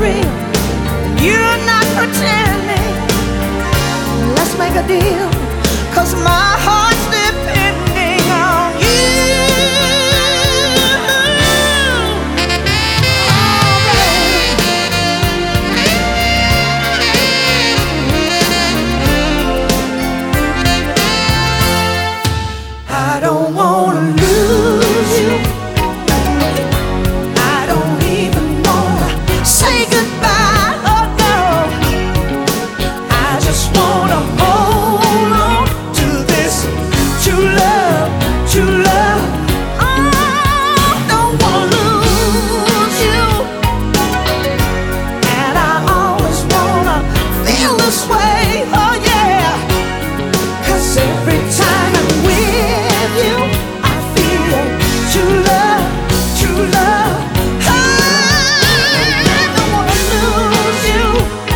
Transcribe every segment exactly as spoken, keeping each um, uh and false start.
real, you're not pretending. Let's make a deal, 'cause my heart's depending on you. I don't wanna lose you. I don't even wanna say goodbye. Oh no, I just wanna hold on to this true love, true love. Oh, don't wanna lose you, and I always wanna feel this way. Oh yeah, 'cause every time I'm with you, I feel true love, true love. I don't wanna lose you.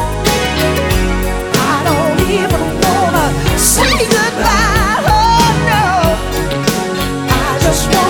I don't even wanna say goodbye. Oh no, I just want